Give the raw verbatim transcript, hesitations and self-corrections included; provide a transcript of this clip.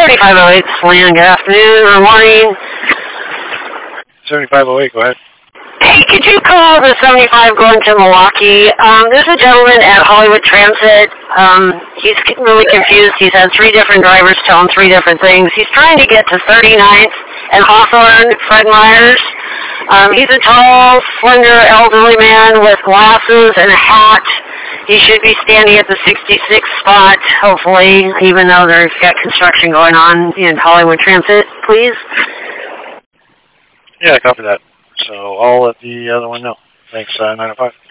seventy-five oh eight, Slan, good afternoon or morning. seventy-five oh eight, go ahead. Hey, could you call the seventy-five going to Milwaukee? Um, there's a gentleman at Hollywood Transit. Um, he's really confused. He's had three different drivers tell him three different things. He's trying to get to thirty-ninth and Hawthorne, Fred Myers. Um, he's a tall, slender, elderly man with glasses and a hat. He should be standing at the sixty-sixth spot, hopefully, even though there's got construction going on in Hollywood Transit, please. Yeah, copy that. So I'll let the other one know. Thanks, uh, nine oh five.